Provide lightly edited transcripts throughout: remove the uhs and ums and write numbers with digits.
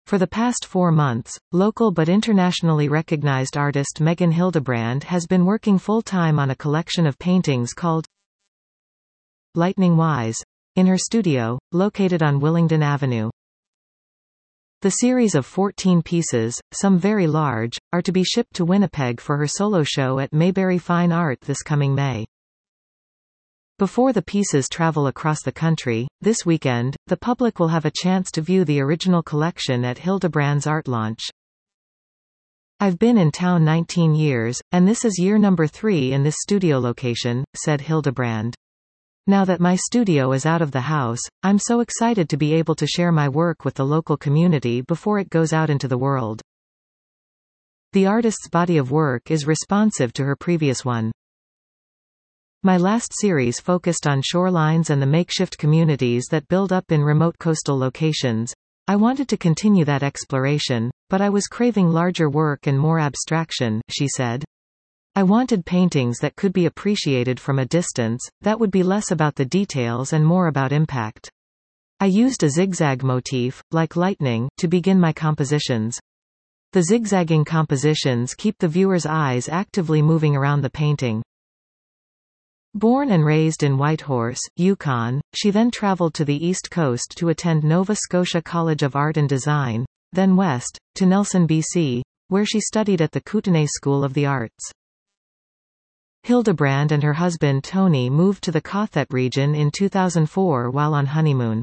For the past 4 months, local but internationally recognized artist Megan Hildebrand has been working full-time on a collection of paintings called Lightning Wise in her studio, located on Willingdon Avenue. The series of 14 pieces, some very large, are to be shipped to Winnipeg for her solo show at Mayberry Fine Art this coming May. Before the pieces travel across the country, this weekend, the public will have a chance to view the original collection at Hildebrand's art launch. "I've been in town 19 years, and this is year number 3 in this studio location," said Hildebrand. "Now that my studio is out of the house, I'm so excited to be able to share my work with the local community before it goes out into the world." The artist's body of work is responsive to her previous one. "My last series focused on shorelines and the makeshift communities that build up in remote coastal locations. I wanted to continue that exploration, but I was craving larger work and more abstraction," she said. "I wanted paintings that could be appreciated from a distance, that would be less about the details and more about impact. I used a zigzag motif, like lightning, to begin my compositions. The zigzagging compositions keep the viewer's eyes actively moving around the painting." Born and raised in Whitehorse, Yukon, she then traveled to the East Coast to attend Nova Scotia College of Art and Design, then west, to Nelson, BC, where she studied at the Kootenay School of the Arts. Hildebrand and her husband Tony moved to the Cothet region in 2004 while on honeymoon.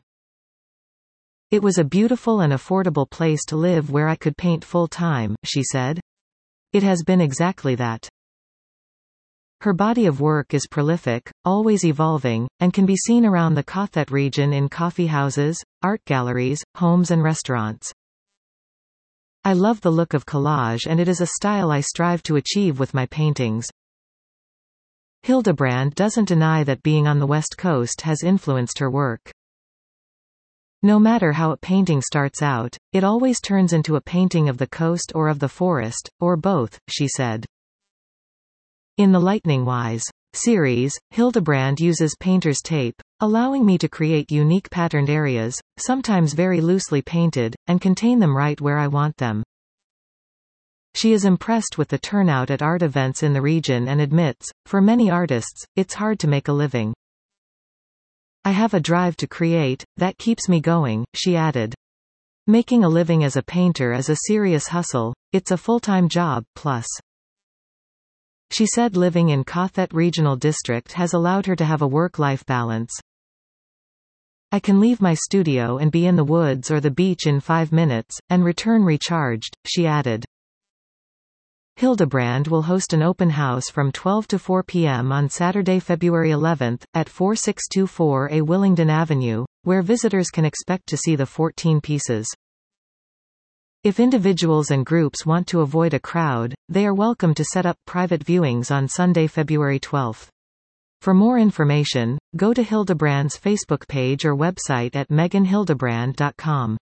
"It was a beautiful and affordable place to live where I could paint full-time," she said. "It has been exactly that." Her body of work is prolific, always evolving, and can be seen around the Cothet region in coffee houses, art galleries, homes and restaurants. "I love the look of collage and it is a style I strive to achieve with my paintings." Hildebrand doesn't deny that being on the West Coast has influenced her work. "No matter how a painting starts out, it always turns into a painting of the coast or of the forest, or both," she said. In the Lightning Wise series, Hildebrand uses painter's tape, allowing me to create unique patterned areas, sometimes very loosely painted, and contain them right where I want them. She is impressed with the turnout at art events in the region and admits, for many artists, it's hard to make a living. "I have a drive to create, that keeps me going," she added. "Making a living as a painter is a serious hustle, it's a full-time job, plus." She said living in Cothet Regional District has allowed her to have a work-life balance. "I can leave my studio and be in the woods or the beach in 5 minutes, and return recharged," she added. Hildebrand will host an open house from 12 to 4 p.m. on Saturday, February 11, at 4624A Willingdon Avenue, where visitors can expect to see the 14 pieces. If individuals and groups want to avoid a crowd, they are welcome to set up private viewings on Sunday, February 12. For more information, go to Hildebrand's Facebook page or website at meganhildebrand.com.